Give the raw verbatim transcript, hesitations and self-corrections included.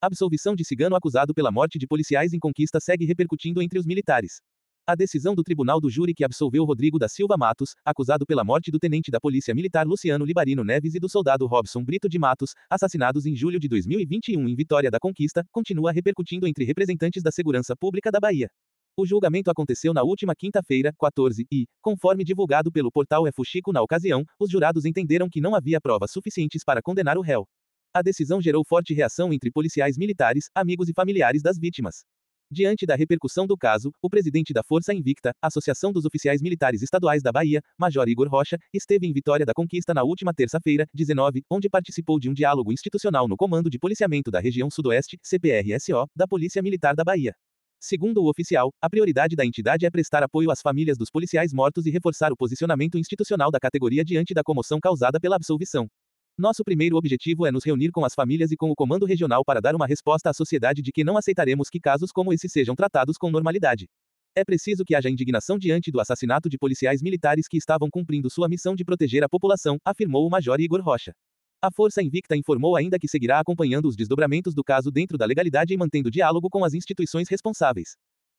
Absolvição de cigano acusado pela morte de policiais em Conquista segue repercutindo entre os militares. A decisão do Tribunal do Júri que absolveu Rodrigo da Silva Matos, acusado pela morte do tenente da Polícia Militar Luciano Libarino Neves e do soldado Robson Brito de Matos, assassinados em julho de dois mil e vinte e um em Vitória da Conquista, continua repercutindo entre representantes da segurança pública da Bahia. O julgamento aconteceu na última quinta-feira, quatorze, e, conforme divulgado pelo portal É Fuxico na ocasião, os jurados entenderam que não havia provas suficientes para condenar o réu. A decisão gerou forte reação entre policiais militares, amigos e familiares das vítimas. Diante da repercussão do caso, o presidente da Força Invicta, Associação dos Oficiais Militares Estaduais da Bahia, Major Igor Rocha, esteve em Vitória da Conquista na última terça-feira, dezenove, onde participou de um diálogo institucional no Comando de Policiamento da Região Sudoeste, C P R S O, da Polícia Militar da Bahia. Segundo o oficial, a prioridade da entidade é prestar apoio às famílias dos policiais mortos e reforçar o posicionamento institucional da categoria diante da comoção causada pela absolvição. Nosso primeiro objetivo é nos reunir com as famílias e com o Comando Regional para dar uma resposta à sociedade de que não aceitaremos que casos como esse sejam tratados com normalidade. É preciso que haja indignação diante do assassinato de policiais militares que estavam cumprindo sua missão de proteger a população, afirmou o Major Igor Rocha. A Força Invicta informou ainda que seguirá acompanhando os desdobramentos do caso dentro da legalidade e mantendo diálogo com as instituições responsáveis.